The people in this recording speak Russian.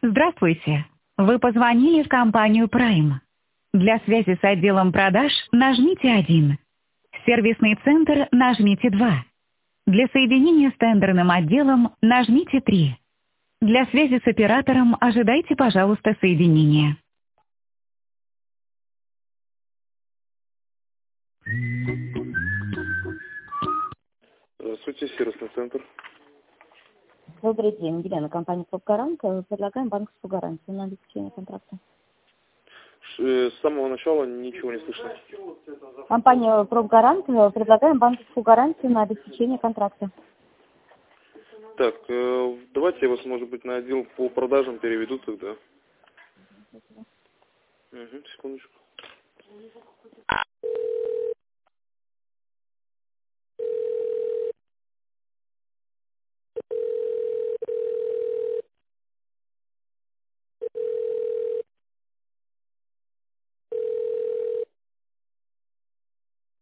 Здравствуйте. Вы позвонили в компанию Prime. Для связи с отделом продаж нажмите 1. Сервисный центр нажмите 2. Для соединения с тендерным отделом нажмите 3. Для связи с оператором ожидайте, пожалуйста, соединения. Здравствуйте, сервисный центр. Добрый день, Елена, компания «Пробгарант». Предлагаем банковскую гарантию на обеспечение контракта. С самого начала ничего не слышно. Компания «Пробгарант» предлагаем банковскую гарантию на обеспечение контракта. Так, давайте я вас, может быть, на отдел по продажам переведу тогда. Угу, секундочку.